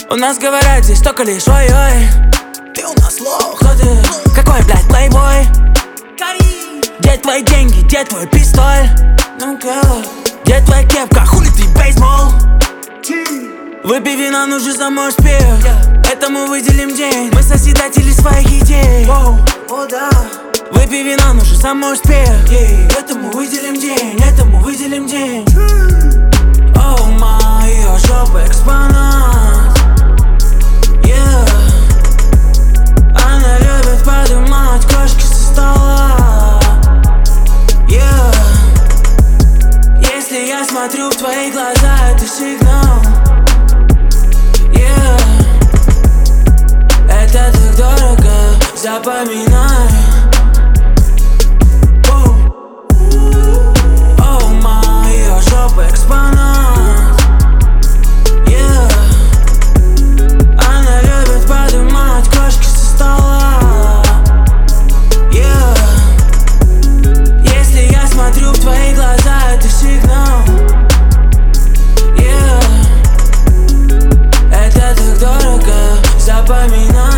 У нас говорят здесь только лишь ой-ой. Ты у нас лох. Кто ты? Какой, блядь, плейбой? Где твои деньги, где твой пистоль? Ну-ка, где твоя кепка, хули ты бейсбол? Выпей вина, ну же за мой успех. Этому выделим день, мы созидатели своих идей. Выпей вина, ну же за мой успех. Этому выделим день, этому выделим день. О, моя жопа экспонат. Она любит поднимать крошки со стола. Если я смотрю в твои глаза, это сигнал. Это так дорого, запоминай. О, моя жопа экспонат. Она любит поднимать крошки со стола. Если я смотрю в твои глаза, это сигнал. Это так дорого, запоминай.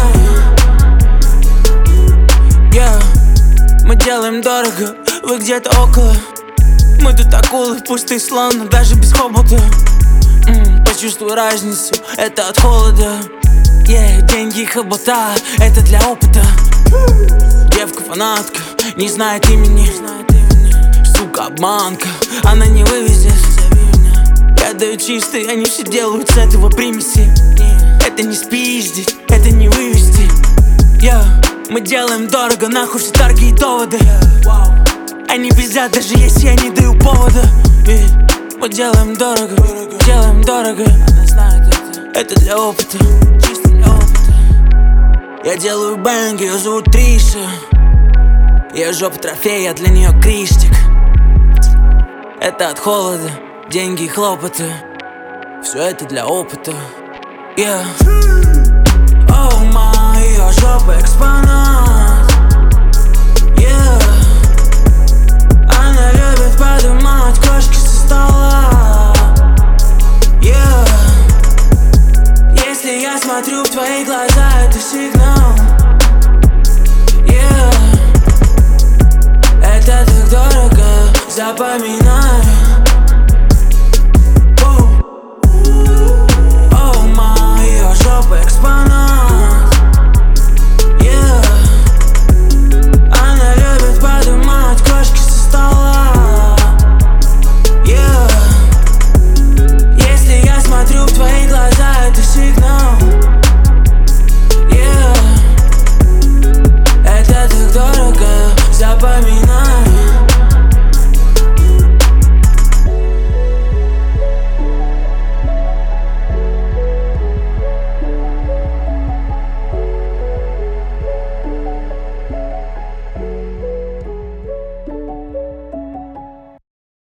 Мы делаем дорого, вы где-то около. Мы тут акулы, пустые словно, даже без хобота. Почувствуй разницу, это от холода. Деньги и хобота, это для опыта. Девка-фанатка, не знает имени. Сука, обманка, она не вывезет. Я даю чистый, они все делают с этого примеси. Это не спиздить, это не вывести. Мы делаем дорого, нахуй все торги и доводы. Они пиздят, даже если я не даю повода. Мы делаем дорого, делаем дорого. Это для опыта, чисто для опыта. Я делаю бэнг, ее зовут Триша. Ее жопа трофей, я для нее крестик. Это от холода, деньги и хлопоты. Все это для опыта. О, моя жопа экспонат.